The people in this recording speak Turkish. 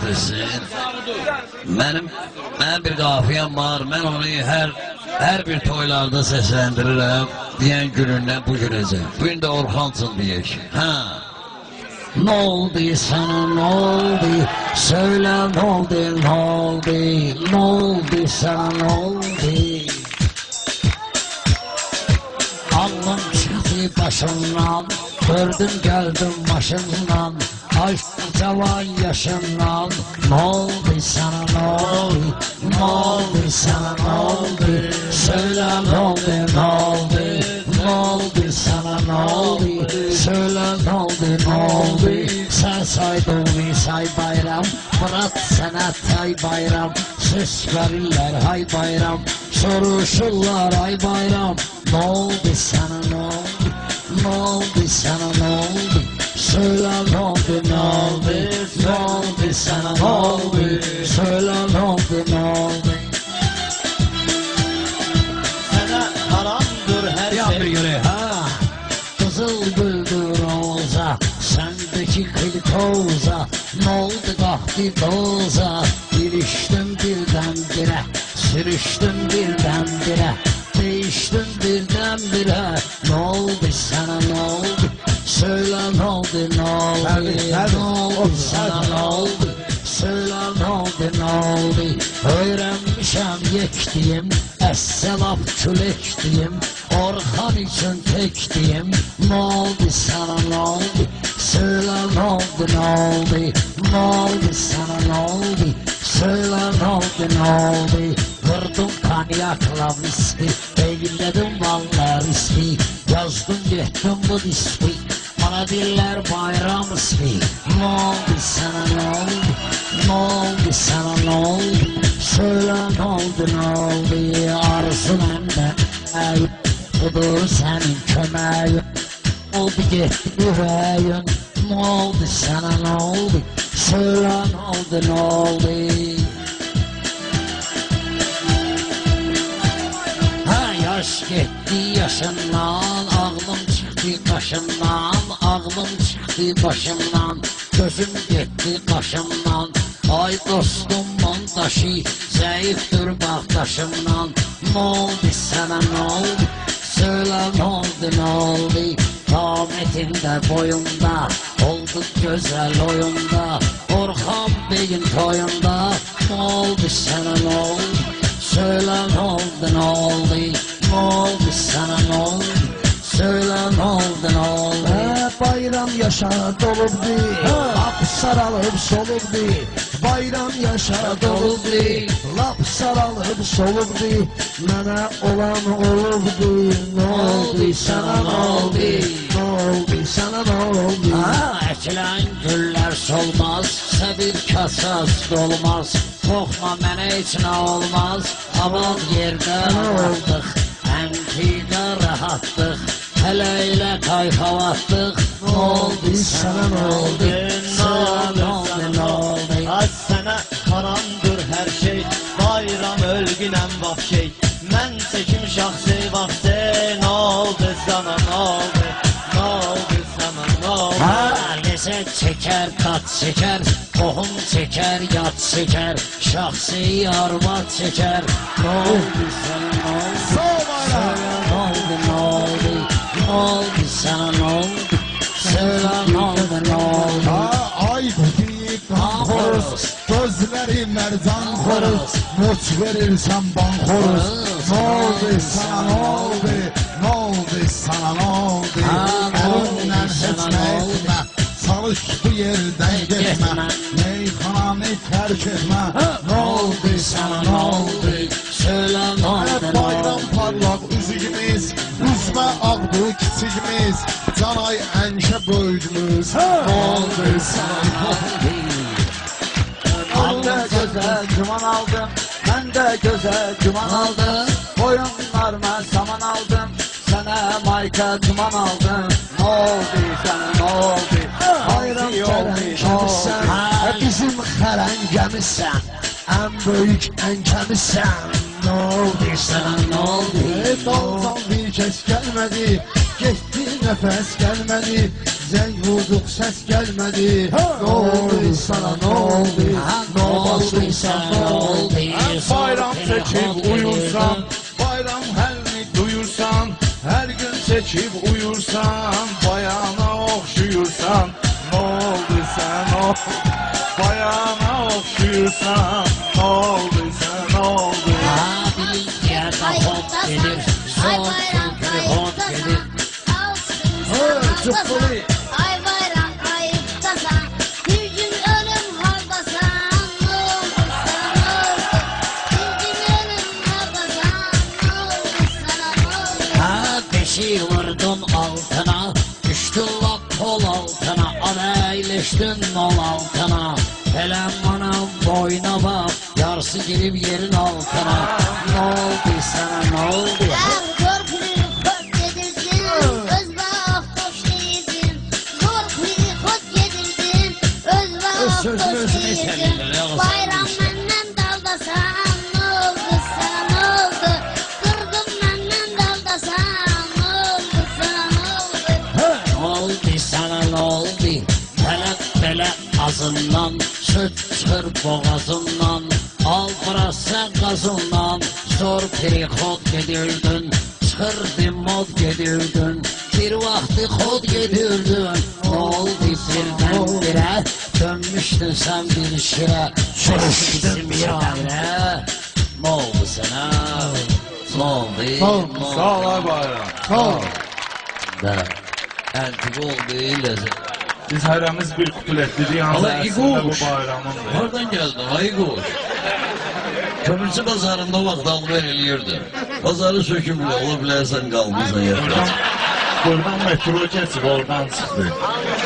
eşittirsin. Mənim bir qafiyəm var, mən onu hər bir toylarda səsləndirirəm. Deyən günündən bu günəcək. Bu gün də Orxansın deyək. Ne oldu sana, ne oldu? Söyle ne oldu, ne oldu? Ne oldu sana, ne oldu? Alnım çıktı başımdan, gördüm geldim başımdan. Aşk cavan yaşından. Ne oldu sana, ne oldu? Ne oldu sana, ne oldu? Söyle ne oldu, ne oldu? Ne oldu sana, ne oldu? Söyle ne oldu, ne oldu? Sen saydın bir say bayram, Murat sana tay bayram. Ses verirler hay bayram, soruşurlar ay bayram. Ne oldu sana, ne oldu? Ne oldu sana, ne oldu? Söyle ne oldu, ne oldu? Ne oldu sana, ne oldu? Söyle ne oldu, ne oldu? Sana haramdır her şey. Göre, Kızıl güldür roza, sendeki klitoza. Ne oldu kahdi doza? Giriştim birdenbire, sürüştüm birdenbire. Değiştim birdenbire. Ne oldu sana, ne oldu? Söyle ne oldu, ne oldu? Ne oldu sana, ne oldu? Söyle ne oldu, ne oldu? Öğrenmişem yekdiyim, esselaf külektiyim. Orhan için tektiyim. Ne oldu sana, ne oldu? Söyle ne oldu, ne oldu? Ne oldu sana, ne oldu? Söyle ne oldu, ne oldu? Vurdum kanyakla viski, beyledim vallahi riski. Yazdım getdim bu diski, bana diller bayram ismi. Ne oldu sana, ne oldu? Ne oldu sana, ne oldu? Söyle ne oldu, ne oldu? Arzum ende budur senin kömeğin. Oldu gitti yüreğin. Ne oldu sana, ne oldu? Söyle ne oldu, ne oldu? Yaş gitti yaşından, ağlım çıktı başımdan. Ağlım çıktı başımdan, gözüm gitti kaşımdan. Ay dostum montaşı, zayıftır baktaşımdan. Ne oldu sana, ne oldu? Söyle ne oldu, ne oldu? Kametinde boyunda, olduk güzel oyunda. Orhan Bey'in toyunda. Ne oldu sana, ne oldu? Söyle ne oldu, ne oldu? Ne oldu sana, ne oldu? Söyle ne oldu, ne oldu? Bayram yaşa dolubdi, lap saralıp solubdi. Bayram yaşa dolubdi, lap saralıp solubdi. Mənə olan olubdi. Ne oldu sana, ne oldu? Ne oldu sana, ne oldu? Ekilen güller solmaz, səbir kasas dolmaz. Korkma mənə heç nə olmaz, aman yerdən aldıq. Əmkidə rahatlıq, hələ ilə kayfavatdıq. Ne oldu sana, ne oldu? Ne oldu, ne oldu? Az sana haramdır her şey. Bayram ölgünəm vahşey. Mən çekim şahsi vaxtı. Ne oldu sana, ne oldu? Ne oldu sana, ne oldu? Lezzet çeker, tat çeker, tohum çeker, yat çeker, şahsi arvat çeker. Ne oldu sana, ne oldu? Söyle ne oldu, ne oldu? Ne oldu sana, ne oldu? Söyle ne oldu, ne oldu? Ay dedi kan xoruz, gözləri mərcan xoruz. Moç verirsən ban xoruz. Ne oldu sana, ne oldu? Ne oldu sana, ne oldu? Əlindən heç nə etmə, çalış bu yerdən getmə. Meyxananı tərk etmə. Ne oldu sana, ne oldu? Söyle ne oldu, ne Bayram oldu? parlaq üzüyümüz, üzmə ağdı kiçikimiz. Canay əncə böyüdümüz. Ne oldu sana, ne oldu? Ben de göze cuman aldım. Ben de göze cuman aldım. Boyunlarıma saman aldım. Sana mayka duman aldım. Ne oldu sana, ne oldu? Bayram fələngəmisən, bizim xələngəmisən. Ən böyük ənkəmisən. Ne oldu sana, ne oldu? Daldan bir kəs gəlmədi, getdi nəfəs gəlmədi. Zəng vurduq, səs gəlmədi. Ne oldu sana, ne oldu? olduysa ne oldu? Bayram seçip uyursan, bayram helini duyursan, her gün seçip uyursan, bayana okşuyursan, ne olduysa ne oldu? Bayana okşuyursan, ne olduysa ne oldu? Abilik yerde hop gelir, son kültürü hop gelir. Çıpkılı. Ay bayram kayıptasan, bir gün ölüm haldasan, ne olursa ne oldu? Bir gün ölüm haldasan, ne olursa ne oldu? Ha beşi vurdun altına, düştün lak kol altına, adayleştin nol altına. Hele bana boyna bak, yarısı girip yerin altına. Ne oldu sana ne oldu? Zor kuyruğu kot yedirdin, öz bağ toş yedin. Zor kuyruğu kot yedirdin, öz bağ toş yedin. Bayram menden daldasan, ne oldu sana ne oldu? Kırdım menden daldasan, ne oldu sana ne oldu? Ne oldu sana ne oldu? Bele ağzından, süt çıkır boğazından. Al burası gazından, zor perikot gedirdin. Çıkır mod gedirdin, bir vakti kod gedirdin. Ne oldu birdenbire, dönmüştün sen bir şire. Çürüştün birdenbire. Ne oldu sana? Ne oldu? Ne oldu? Sağ ol bayram. Sağ ol. Da, entik oldu lezzet. Biz hərəmiz bir kupletlidir yalnız Allah, əslində bu İguş. bayramındır. Oradan geldi Ayguş. Kömürcü pazarında vaxt alıb eləyirdi. Pazarı söküblər, ola bilərsən qalmısan Buradan, yerdə. buradan metro keçib, oradan çıxdı.